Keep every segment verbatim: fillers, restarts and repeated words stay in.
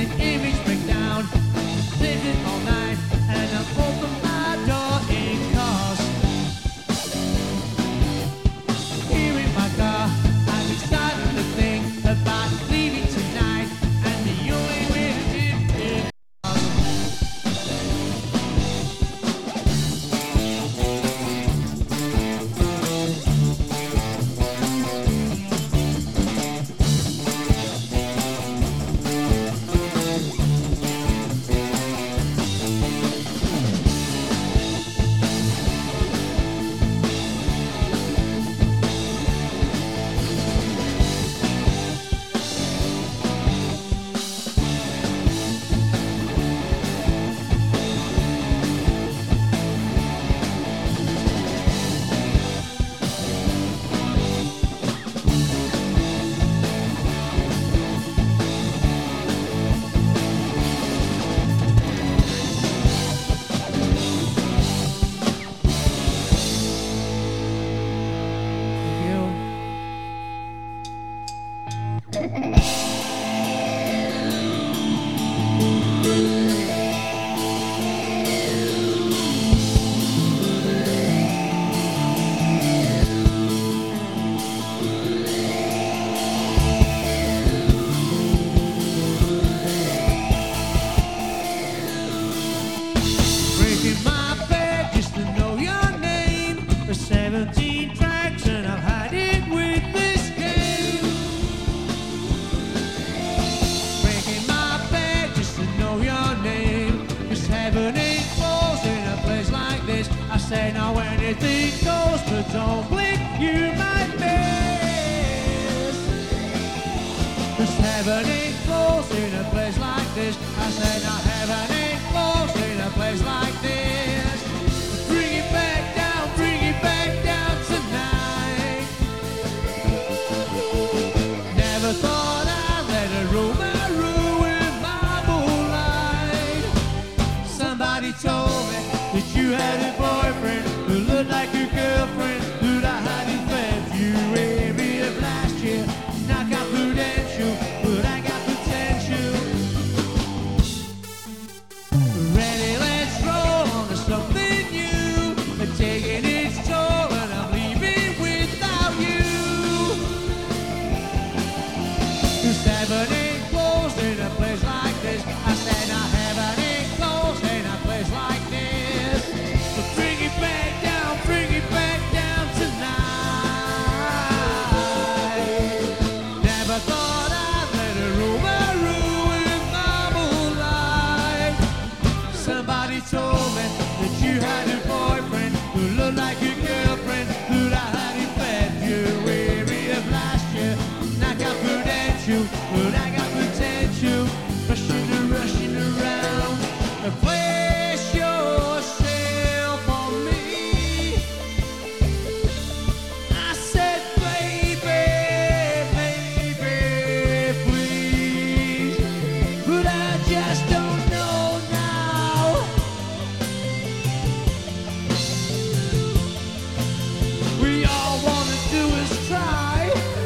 the image break down. Living all night and I open my door in cars. Here in my car, I'm excited to think about leaving tonight, and the only way to do it. Breaking my bed just to know your name. For seventeen tracks and I've had it with this game. Breaking my bed just to know your name. Cause heaven ain't closed in a place like this. I say now anything goes, but don't blink, you might miss. Cause heaven ain't closed in a place like this. I say now heaven ain't closed in a place like this. Bring it back down, bring it back down tonight. Never thought I'd let a rumor ruin my moonlight. Somebody told me that you had a boyfriend who looked like your girlfriend who I had in February of last year. Not got prudential, but I got potential. Ready, let's roll on to something new. Taking its toll and I'm leaving without you. Cause heaven ain't closed in a place like this. I said now heaven ain't closed in a place like this. But bring it back down, bring it back down tonight. Never thought I'd let a rumor ruin my moonlight. Somebody told me that you had a boyfriend who looked like your girlfriend who I had in February of last year. And I got prudential, but I got potential. Rushing and rushing around. Place yourself on me. I said, baby, baby, please. But I just don't know now. We all wanna do is try.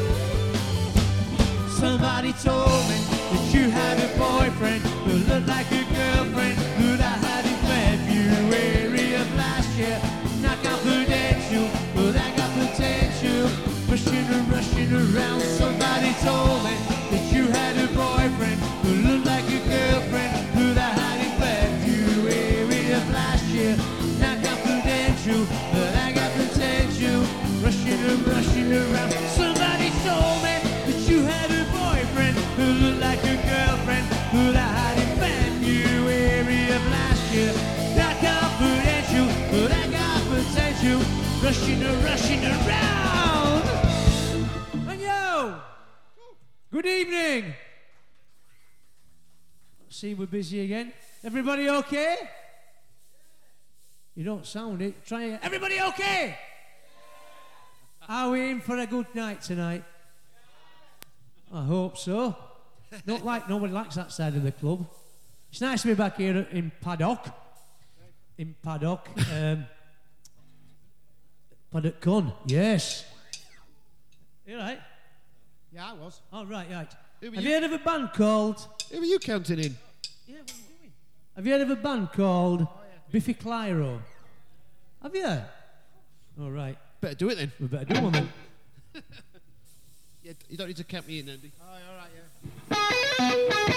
Somebody told me that you had a boyfriend who looked like a girlfriend who I had in February of last year. Not confidential, but I got potential. Rushing and rushing around. Somebody told me that you had a boyfriend who looked like a girlfriend who I had in February of last year. Not confidential, but I got potential. Rushing and rushing around. Somebody told me that you had a boyfriend who looked like a girlfriend who I had in February of last year. Not confidential, but I got potential. Rushing and rushing around. And yo, good evening. See, we're busy again. Everybody okay? You don't sound it. Try it. Everybody okay? Are we in for a good night tonight? I hope so. Not like nobody likes that side of the club. It's nice to be back here in Paddock. In Paddock. Um, Paddock Con, yes. You right? Yeah, I was. Oh, right, right. Who were Have you? you heard of a band called Who are you counting in? Yeah, what are you doing? Have you heard of a band called Biffy Clyro? Have you? All right. Better do it then. We better do one then. Yeah, you don't need to count me in, Andy. Oh, all right, yeah.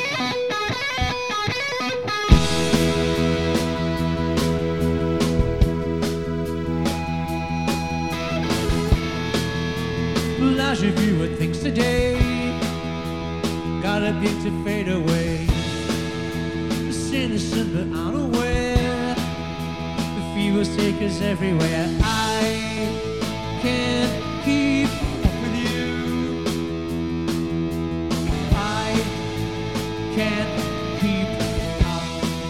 Well, as you view what things today gotta be to fade away. It's innocent but unaware. The fever's take us everywhere. I can't keep up with you. I can't keep up.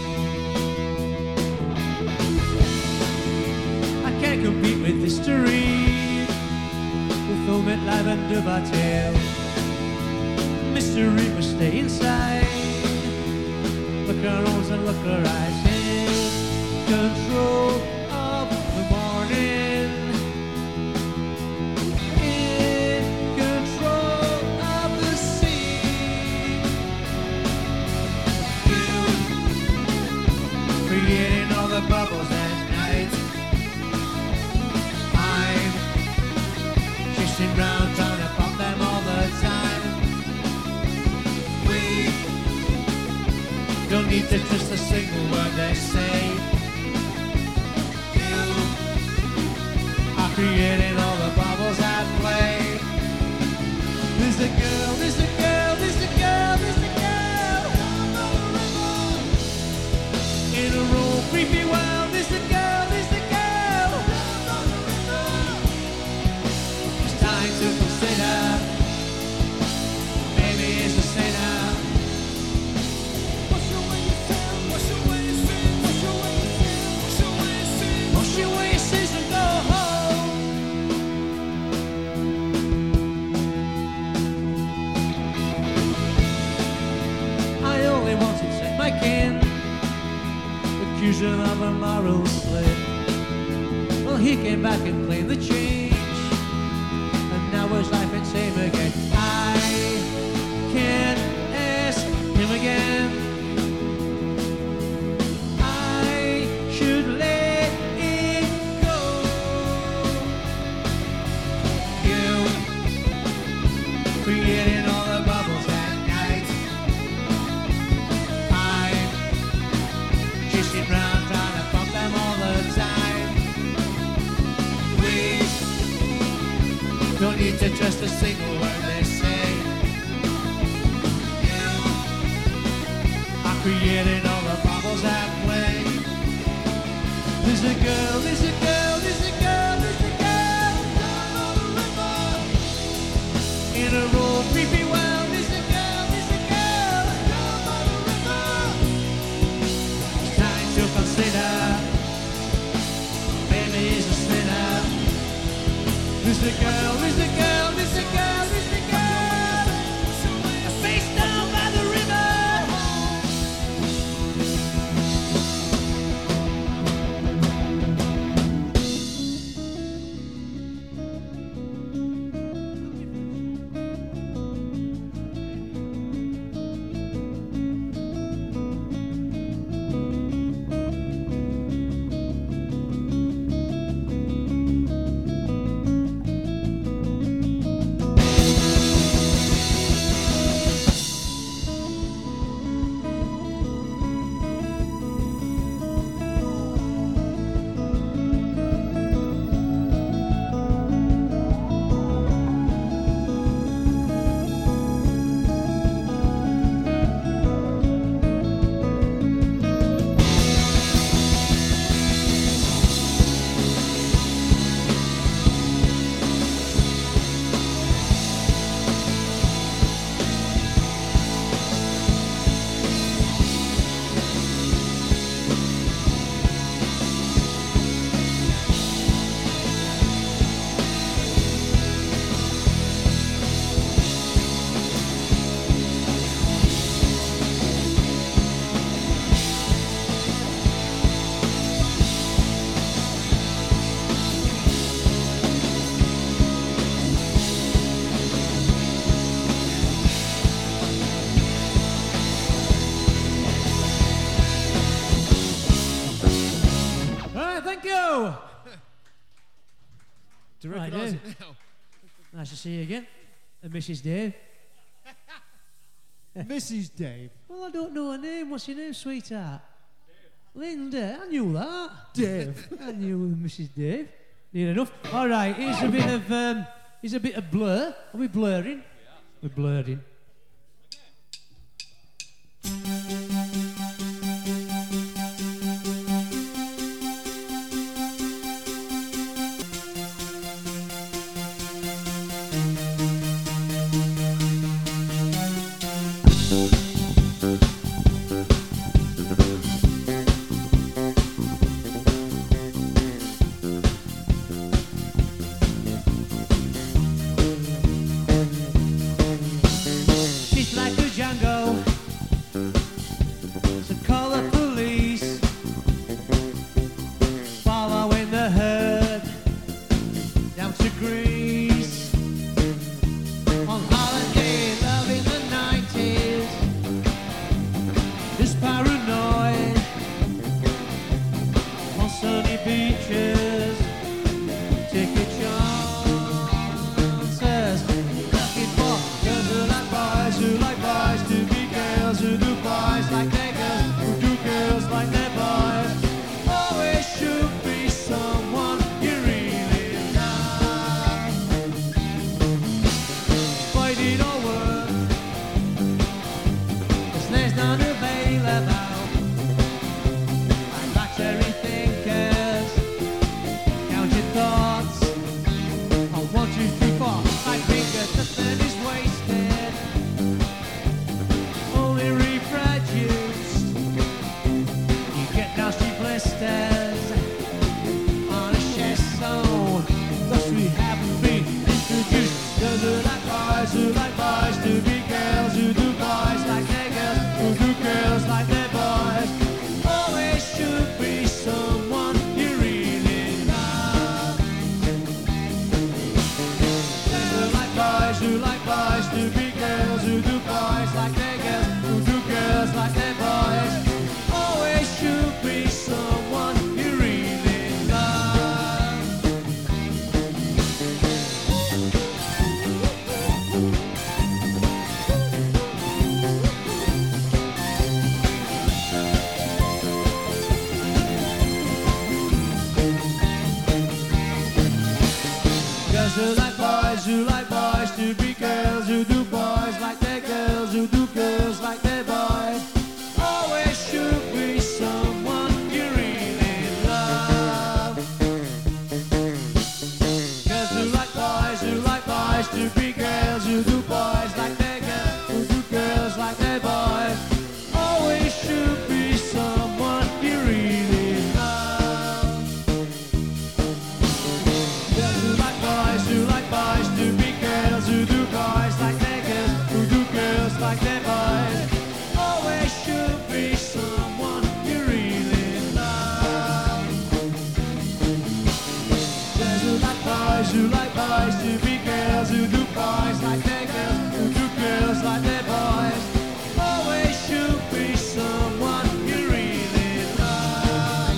I can't compete with history. We'll film it live and do our tale. Mystery must stay inside. Look her arms and look her eyes. In control of the morning. In control of the sea. You creating all the bubbles at night. I'm chasing round trying to pop them all the time. Don't need to trust a single word they say. You are creating all the bubbles at play. There's a girl, there's a girl, there's a girl, there's a girl in a room, creepy world. There's a girl, there's a girl. It's time to consider. Maybe it's a sinner. Wash away your sins and go home. I only wanted to take my kin, accusing of a moral slip. Well, he came back and claimed the change, and now his life ain't same again. I can't ask him again. Should let it go. You creating all the bubbles at night. I'm chasing round trying to pump them all the time. We don't need to trust a single word they say. You are creating all the bubbles at play. There's a girl, there's a girl, there's a girl, there's a girl down on the river. In a raw, creepy world, there's a girl, there's a girl down on the river. It's time to consider. Maybe he's a sinner. There's a girl, there's a girl, there's a girl, there's a girl. A face down by the river. to Right, recognise Dave. it now. Nice to see you again. And Missus Dave. Missus Dave. Well, I don't know her name. What's your name, sweetheart? Linda. I knew that. Dave. I knew Missus Dave. Near enough. All right, here's a bit of um, here's a bit of blur. Are we blurring? We're blurring. She's like a Django, so call the police. Following the herd down to Greece. On holiday, love in the nineties. Just paranoid on sunny beaches. Take your chances. Looking for girls who like boys, who like boys to be girls, who do boys like their girls, who do girls like their boys. Always should be someone you really love. Boy, it all work, 'cause there's none available. I'm battery thinkers, count your thoughts. On one, two, three, four, five fingers, nothing is wasted. Only reproduced. You get nasty blisters on a chest zone. Thus we haven't been introduced. Girls who like boys, who like boys to be girls, who do boys like their girls, who do girls like their boys. Always should be someone you really love. Girls who like boys, who like boys to be girls, who do boys like their girls, who do girls like their boys. Always should be someone you really love. Girls who like boys, who like boys to be girls, who do boys like their girls, who do girls like their boys. Always should be someone you really love. Girls who like boys, who like boys to be girls, who do boys like their girls, who do girls like their boys. Always should be someone you really love. Girls who like boys, who like boys to be girls, who do boys like their girls, who do girls like their boys. Always should be someone you really love. Girls who like boys, who like boys to be girls, who do boys like their girls, who do girls like their boys. Always should be someone you really love.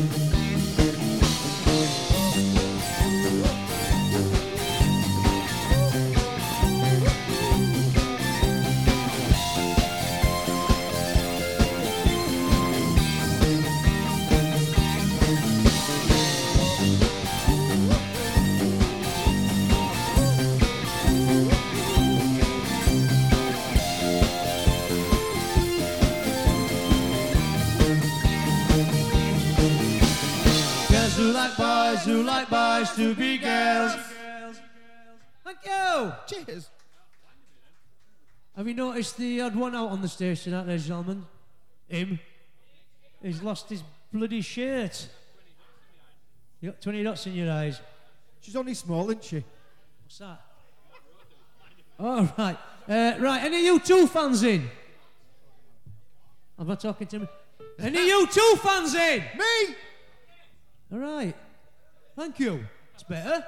Girls who like boys, who like boys to be girls. Thank you. Cheers. Have you noticed the odd one out on the stage tonight, ladies and gentlemen? Him. He's lost his bloody shirt. You got twenty dots in your eyes. She's only small, isn't she? What's that? All right. Uh, right, any U two fans in? I'm not talking to me. Any U two fans in? Me! All right. Thank you. It's better.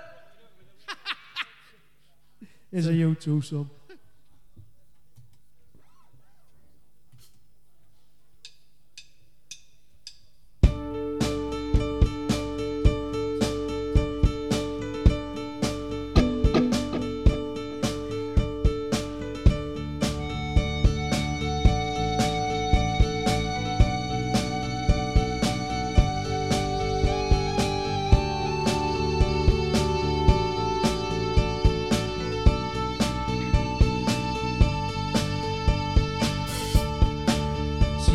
Here's a U two song.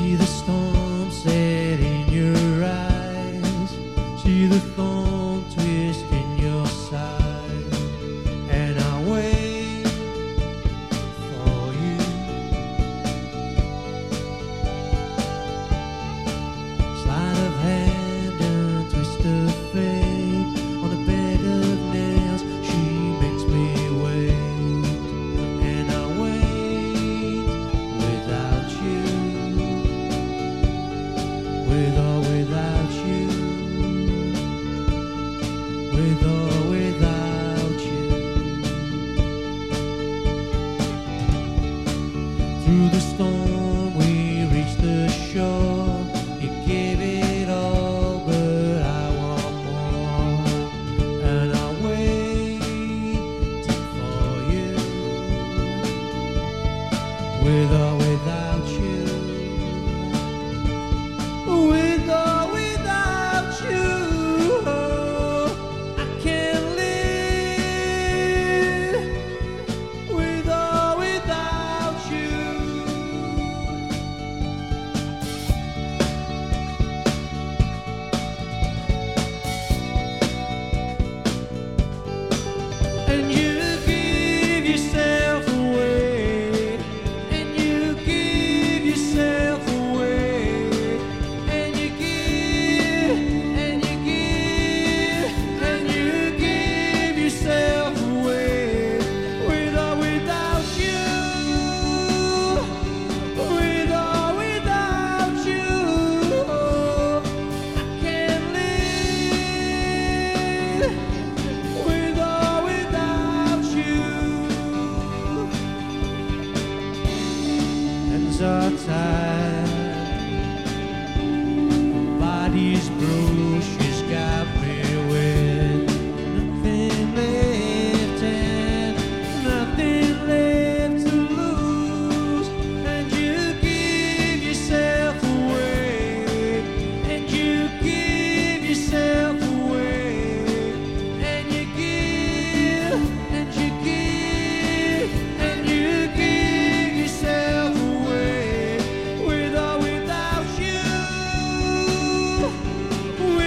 See the storm set in your eyes, see the thorn twist in your side, and I wait for you. Sleight of hand and twist of fate, on a bed of nails she makes me wait, and I wait without you, with or without you, with or without you. Through the storm we reached the shore. You gave it all, but I want more, and I'm waiting for you, with or without you, with or without you. I can't live with or without you. And you give yourself away, and you give yourself away, and you give, and you give, and you give yourself away, with or without you, with or without you. I can't live with or without you. Hands are tied, body's bruised, she's got me with nothing left and nothing left to lose. And you give yourself away, and you give yourself away, and you give, and you give, and you give yourself away, with or without you,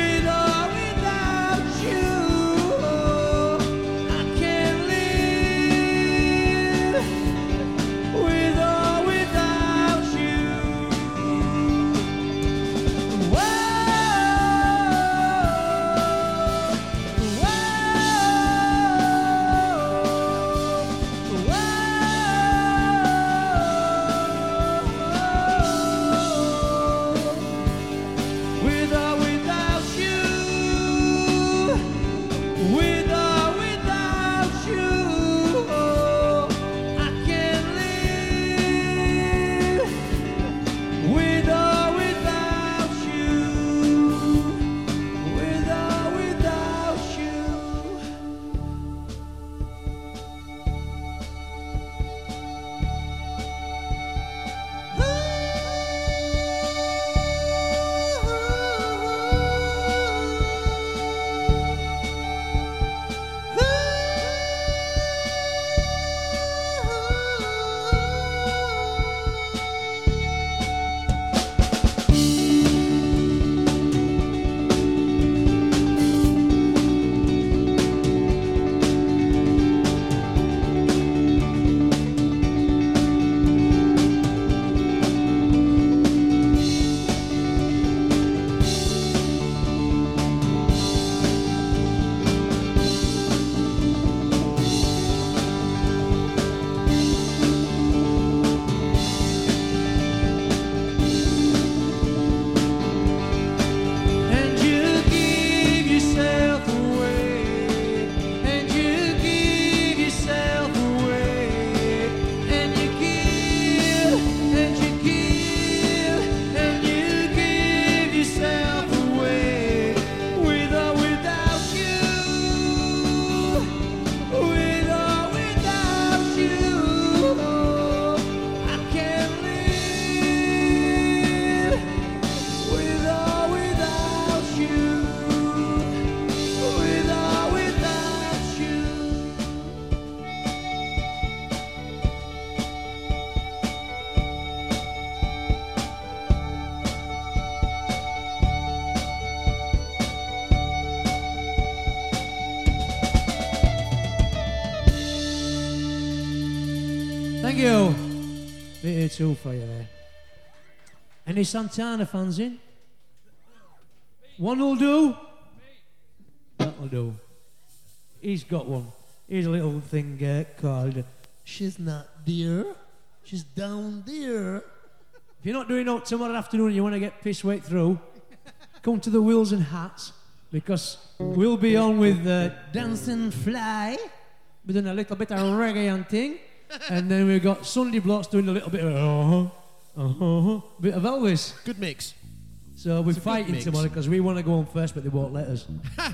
you. Bit too for you there. Any Santana fans in? One will do. That'll do. He's got one. Here's a little thing uh, called "She's Not There, She's Down There." If you're not doing it tomorrow afternoon and you want to get pissed right through, come to the Wheels and Hats, because we'll be on with uh, Dancing Fly, we're doing a little bit of reggae and thing, and then we've got Sunday Blocks doing a little bit of uh-huh, uh-huh, bit of Elvis. Good mix. So we're It's a good fighting mix. tomorrow because we want to go on first, but they won't let us.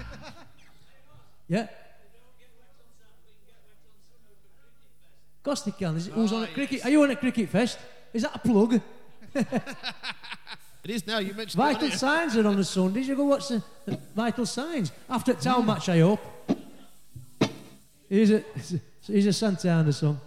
Yeah? Of course they can. Is it, who's Oh, on at cricket? yes. Are you on at Cricket Fest? Is that a plug? It is now. You mentioned Vital it. on Signs are on the Sundays. You go watch the the Vital Signs. After the town match, I hope. Here's a, here's a Santana song.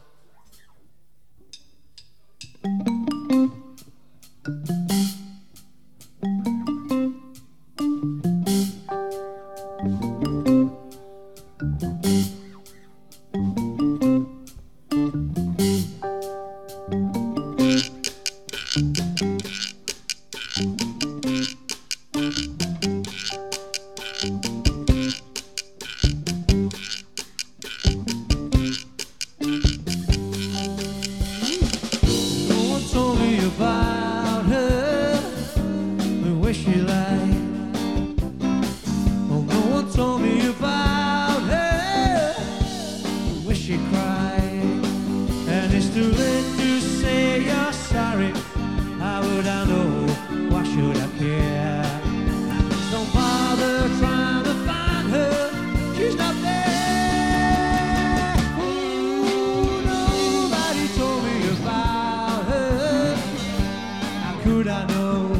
No one told me about her, and where she lied. Oh, no one told me about her, and where she cried. And it's too late to say you're sorry. How would I know? Why should I care? Don't bother trying to find her. She's not there. Ooh, nobody told me about her. How could I know?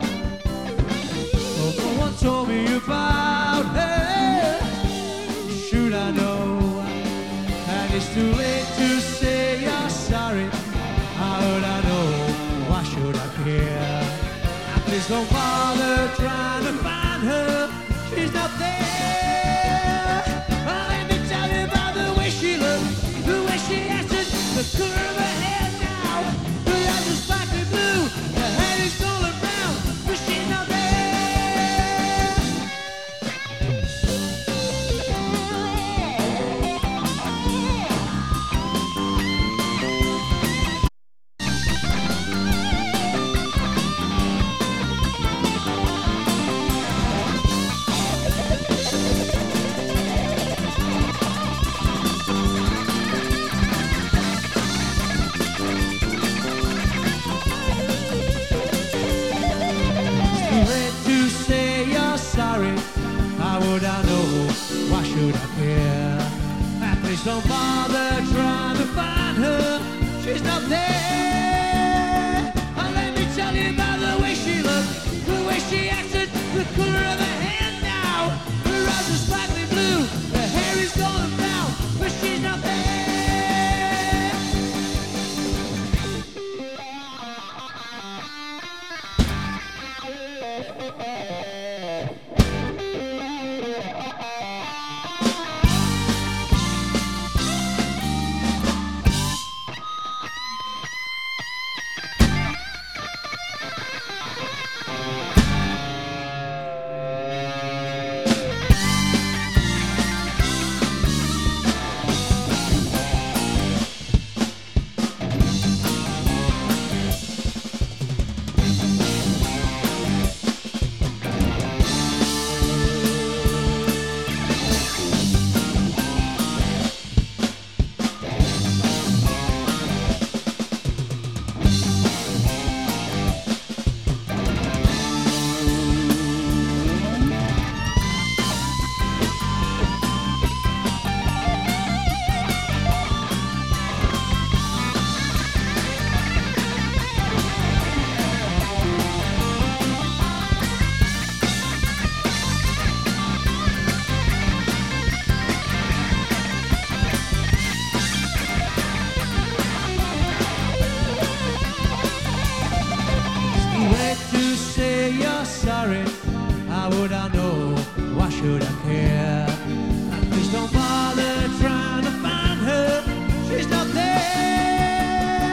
Oh, no one told me about her. Should I know? And it's too late to say you're sorry. How would I know? Why should I care? Now please don't bother trying to find her. She's not there. Oh, let me tell you about the way she looked, the way she answered, the color of her hair now. Her eyes are sparkly blue, her head is golden brown, but she's not there. It's too late to say you're sorry. How would I know? Why should I care? Ah, please don't bother trying to find her. She's not there. Oh, let me tell you about the way she looked, the way she acted, the color of her hair now. Her eyes are slightly blue, her hair is golden brown, but she's not there. Wait to say you're sorry. How would I know? Why should I care? Please don't bother trying to find her. She's not there.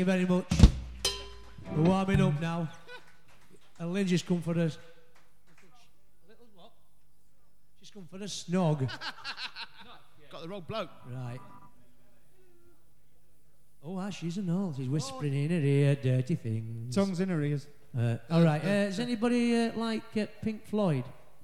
very much. We're warming up now. And Lynn just come for us. Little what? She's come for a snog. Got the wrong bloke. Right. Oh, ah, she's an old. She's whispering in her ear dirty things. Tongues in her ears. Uh, all right. Uh, does anybody uh, like uh, Pink Floyd?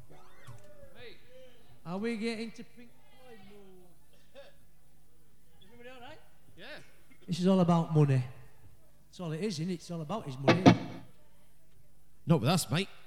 Are we getting to Pink Floyd? Everybody all right? Yeah. This is all about money. That's all it is, isn't it? It's all about his money. Not with us, mate.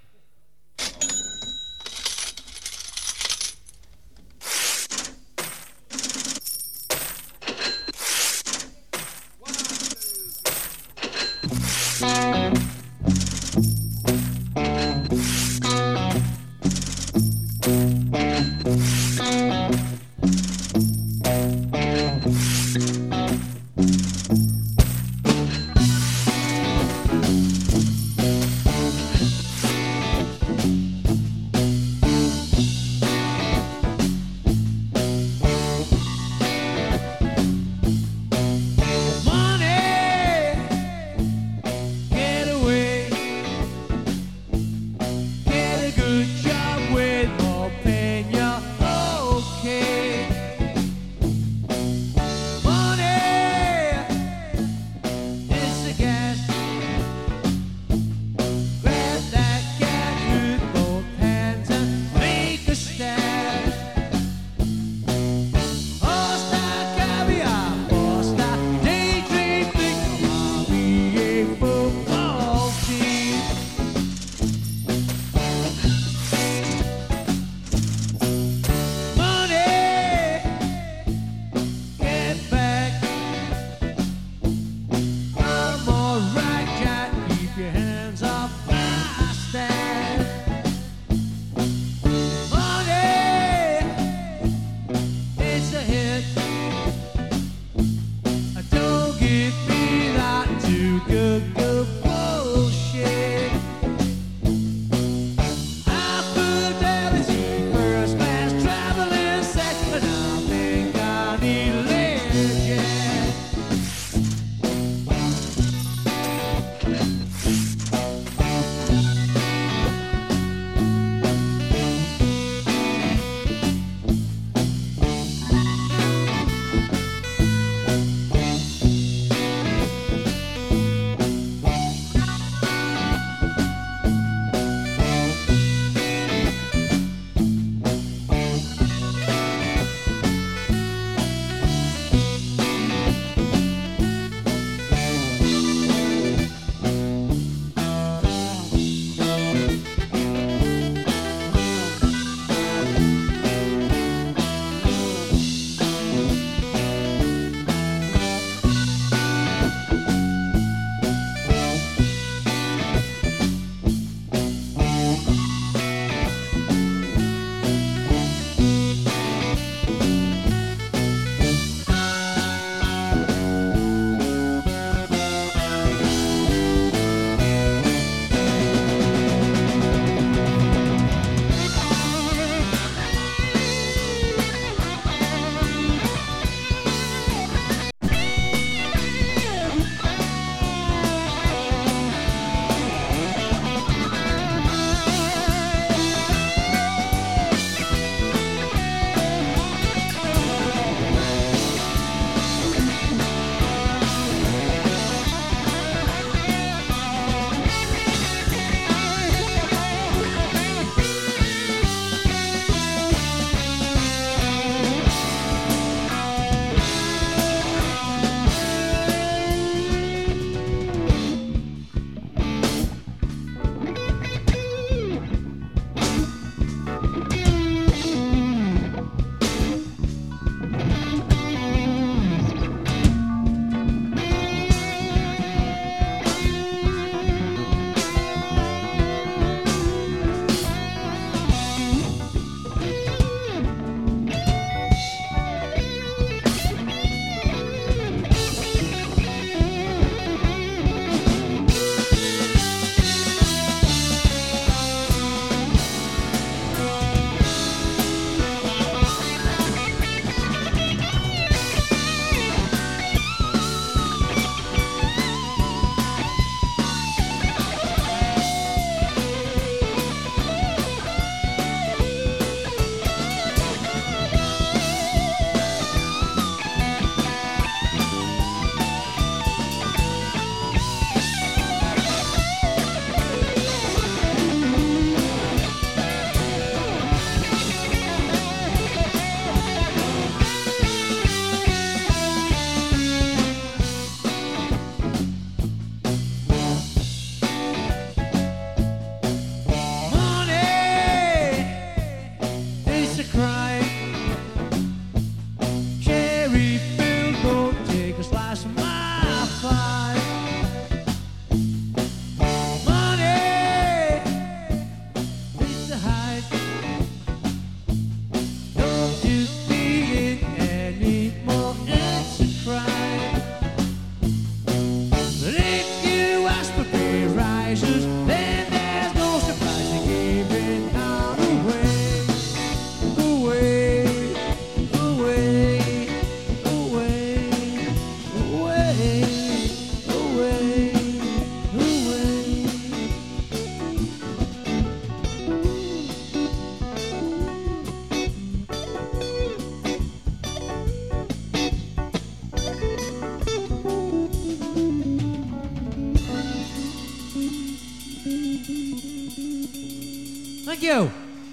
Thank you.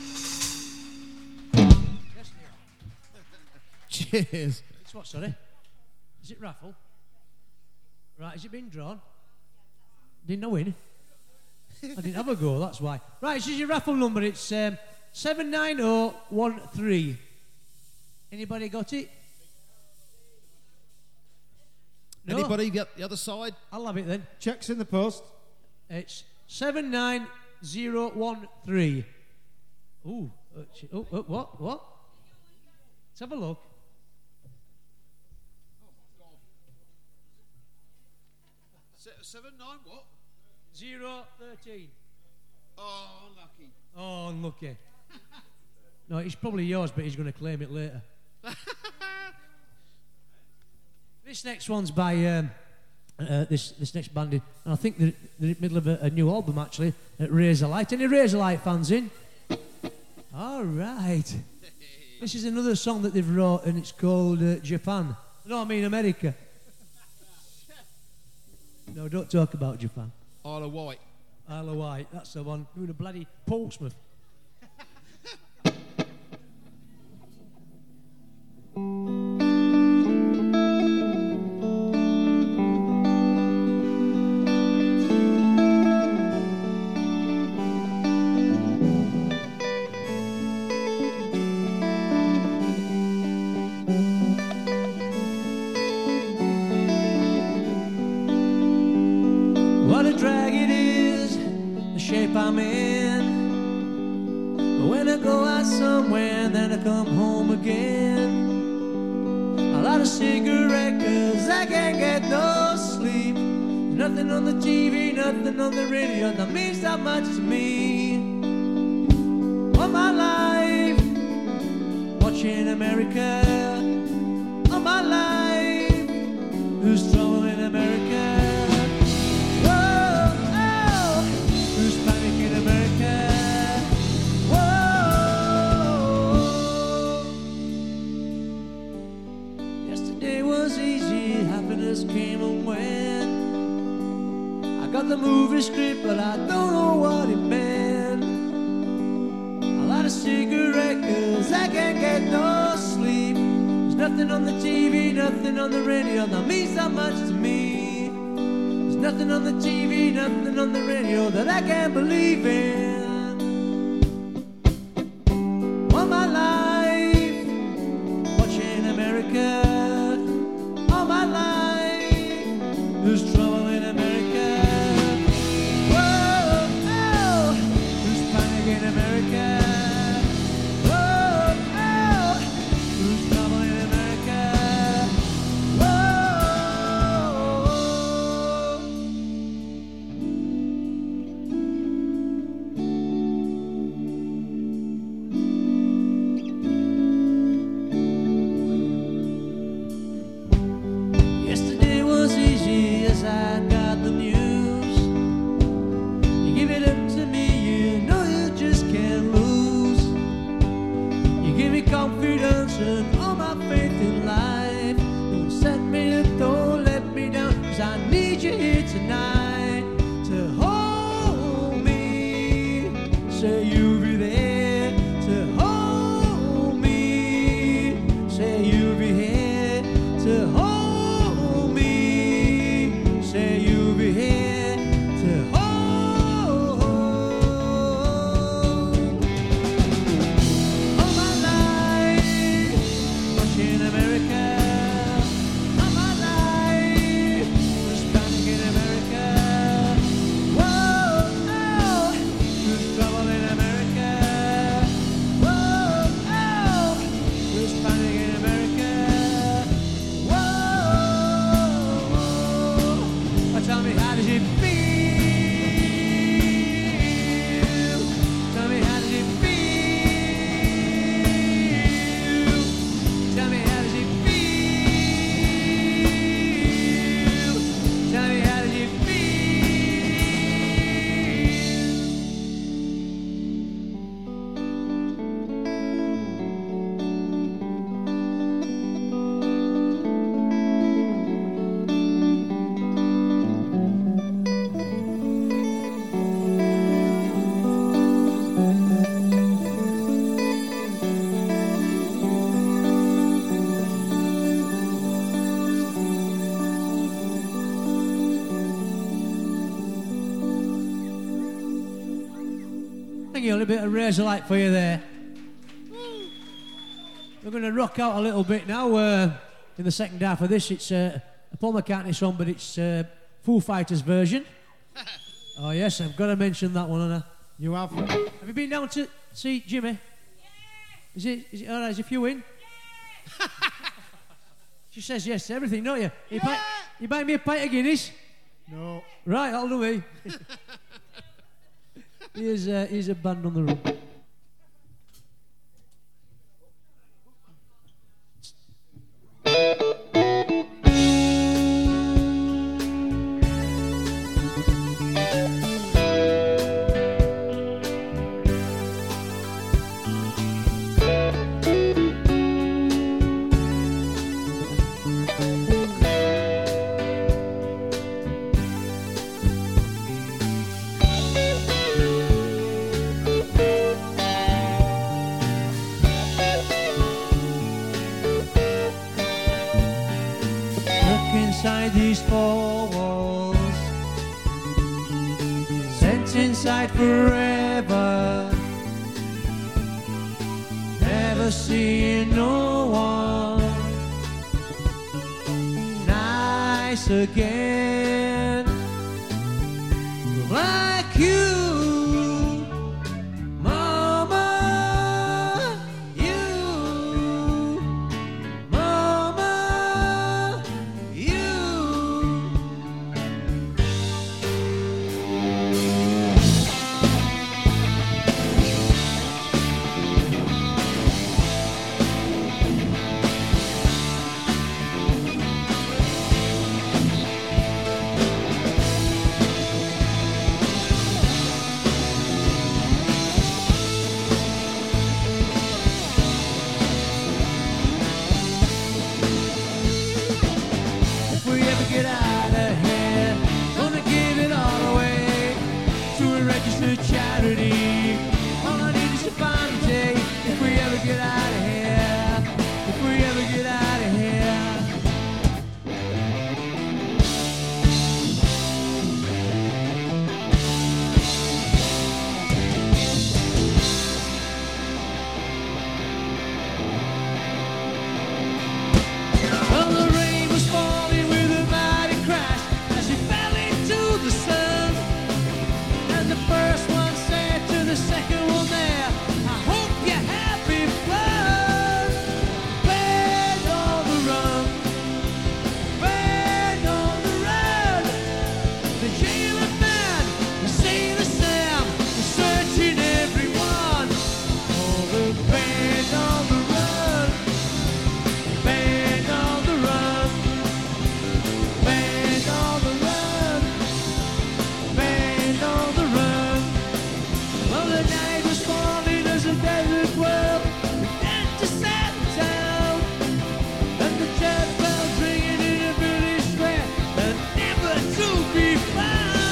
Cheers. It's what, sorry? Is it raffle? Right, has it been drawn? Didn't know win. I didn't have a go, that's why. Right, this is your raffle number. It's um, seven nine zero one three. Anybody got it? No? Anybody get the other side? I'll have it then. Checks in the post. It's seven nine zero one three. Ooh, uh, sh- oh, oh, what, what? Let's have a look. Se- Seven, nine, what? Zero thirteen. Oh, lucky. Oh, unlucky. No, it's probably yours, but he's going to claim it later. This next one's by um, uh, this this next band, and I think they're, they're in the middle of a, a new album actually. At Razorlight. Any Razorlight fans in? All right. This is another song that they've wrote, and it's called uh, Japan. No, I mean America. No, don't talk about Japan. Isle of Wight. Isle of Wight. That's the one. Who the bloody Portsmouth. What a drag it is, the shape I'm in. But when I go out somewhere, then I come home again. I light a cigarette cause I can't get no sleep. Nothing on the T V, nothing on the radio that means that much to me. All my life, watching America. All my life, who's trouble in America? Came and went. I got the movie script, but I don't know what it meant. I light a cigarette cause I can't get no sleep. There's nothing on the T V, nothing on the radio that means that much to me. There's nothing on the T V, nothing on the radio that I can't believe in. All my life, watching America. All my life, there's trouble in America. Whoa, oh, there's panic in America. Whoa, oh, there's trouble in America. Yesterday was easy as I got the news. You give it up to me, you know you just can't lose. You give me confidence and all my faith in life. Don't set me up, don't let me down, cause I need you here tonight to hold me. Say you'll be there to hold me. Say you'll be here to hold me. Say you'll be here to hold. All my life, watching America. All my life, there's panic in America. Whoa, oh, there's trouble in America. Whoa, oh, there's panic in America. Whoa, tell me how does it feel? Tell me how does it feel? Tell me how does it feel? Tell me how does it feel? Thank you, a little bit of Razorlight for you there. We're going to rock out a little bit now. Uh, in the second half of this, it's uh, a Paul McCartney song, but it's uh, Foo Fighters version. Oh yes, I've got to mention that one, Anna. You have. Have you been down to see Jimmy? Yeah. Is it? Is it all right? Is a few in? Yeah. She says yes to everything, don't you? You, Yeah. buy, you buy me a pint of Guinness? No. Right, I'll do me. here's, uh, here's a band on the road. Inside these four walls, sent inside forever, never seeing no one nice again like you. Be found.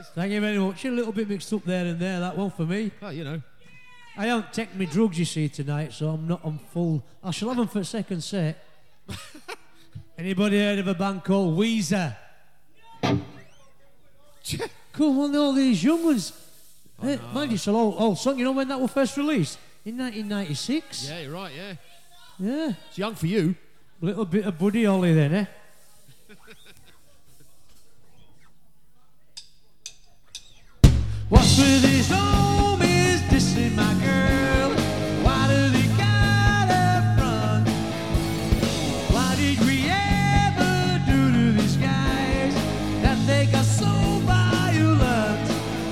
Cheers. Thank you very much. You're a little bit mixed up there and there, that one for me. Oh, you know. I haven't taken my drugs, you see, tonight, so I'm not on full. I shall have them for a second set. Anybody heard of a band called Weezer? Come on, all these young ones. Oh, Eh, no. Mind you, it's an old, old song. You know when that was first released? In nineteen ninety-six? Yeah, you're right, yeah. Yeah. It's young for you. Little bit of Buddy Holly then, eh? What's with these homies dissing my girl? Why do they gotta front? Why did we ever do to these guys that they got so violent?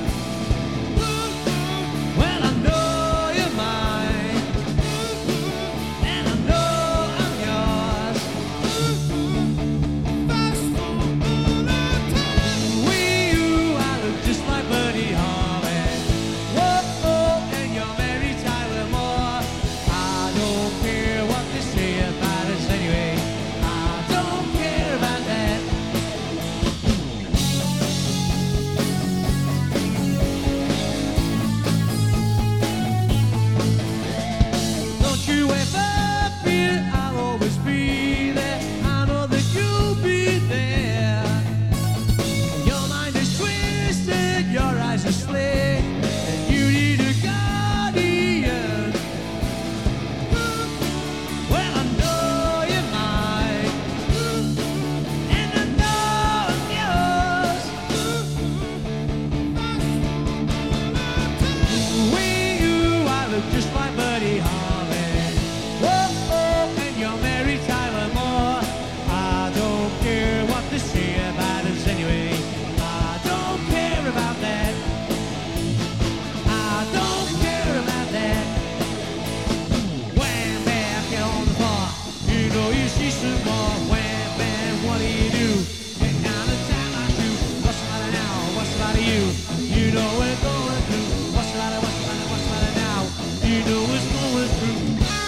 Well, I know you're mine, and I know I'm yours. We, you, I look just like Buddy Holly. Whoa, oh, and you're Mary Tyler Moore. I don't care what they say about us anyway. I don't care about that. Don't you ever fear, I'll always be there. I know that you'll be there. Your mind is twisted, your eyes are slick, and you need a guardian. Well, I know you're mine, and I know I'm yours. We, you, I look just like Buddy Holly. Whoa, oh, and you're Mary Tyler Moore. I don't care what they say about us anyway. I don't care about that. I don't care about that. Wham, bam, get on the floor. You know you see some more. Wham, bam, what do you do? And now the time I do. What's the matter now? What's the matter you? You know we're going through. What's the matter? What's the matter? What's the matter now? You know it's going through.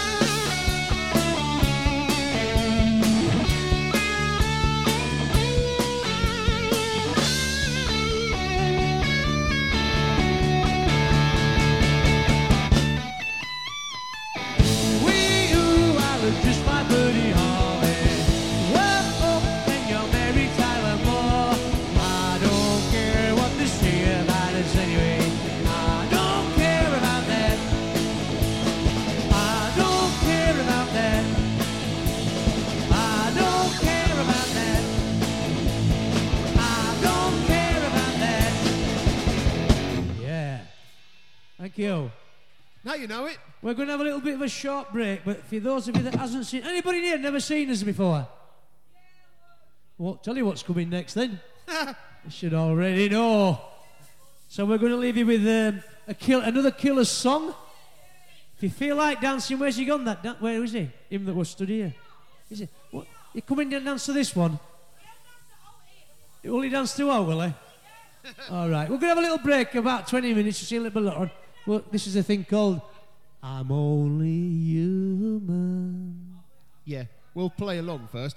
We, you, I look just like Buddy Holly. Whoa, oh, and you're Mary Tyler Moore. I don't care what they say about us anyway. I don't care about that. I don't care about that. I don't care about that. I don't care about that. Yeah. Thank you. Now you know it. We're going to have a little bit of a short break, but for those of you that hasn't seen... Anybody here never seen us before? Well, tell you what's coming next then. You should already know. So we're going to leave you with um, a kill, another Killer's song. If you feel like dancing, where's he gone? That dan- Where is he? Him that was stood here. Is he? What? You come in and dance to this one? Will he dance to all, will he? All right. We're going to have a little break, about twenty minutes to see a little bit later on. Well, this is a thing called I'm Only Human. Yeah, we'll play along first.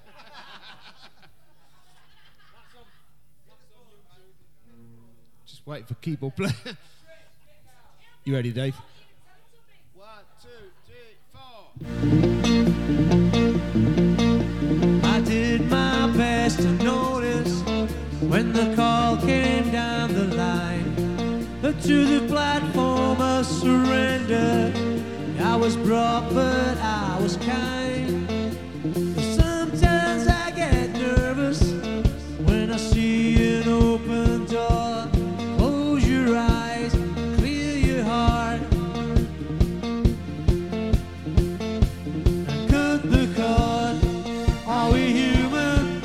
Just wait for keyboard player. You ready, Dave? One, two, three, four. I did my best to notice when the call came down the line to the platform of surrender. I was brought, but I was kind. Sometimes I get nervous when I see an open door. Close your eyes, clear your heart, and cut the cord. Are we human,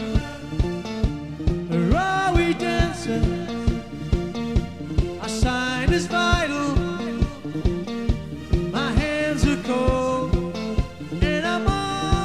or are we dancing? Our sign is vital. My hands are cold, and I'm on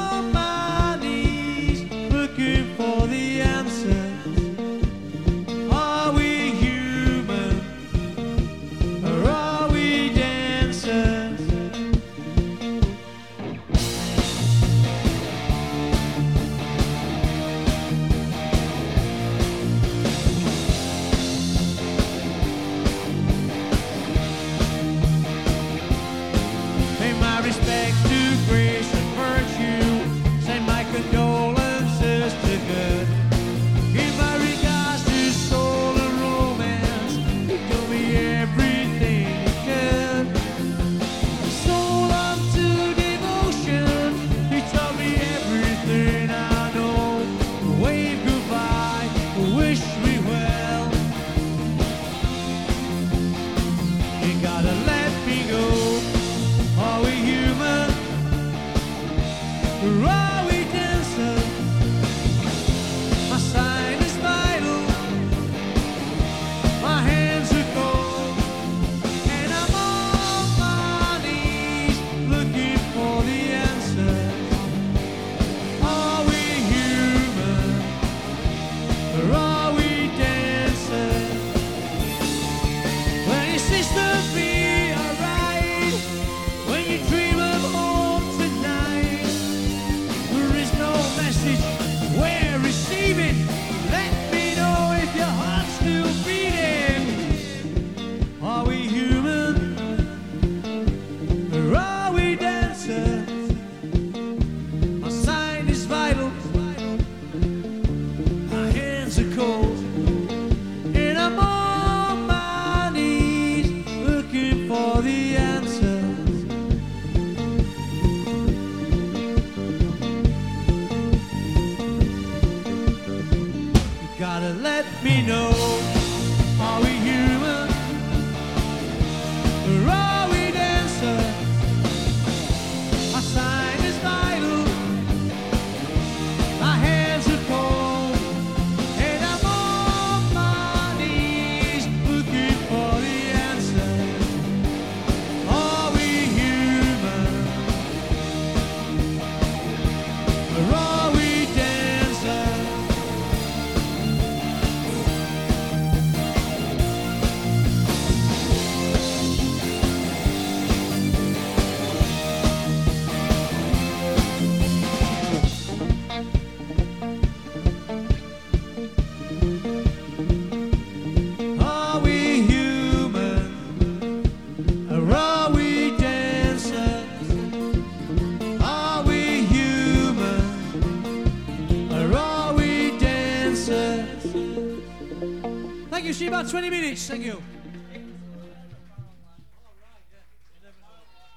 you. See you about twenty minutes. Thank you.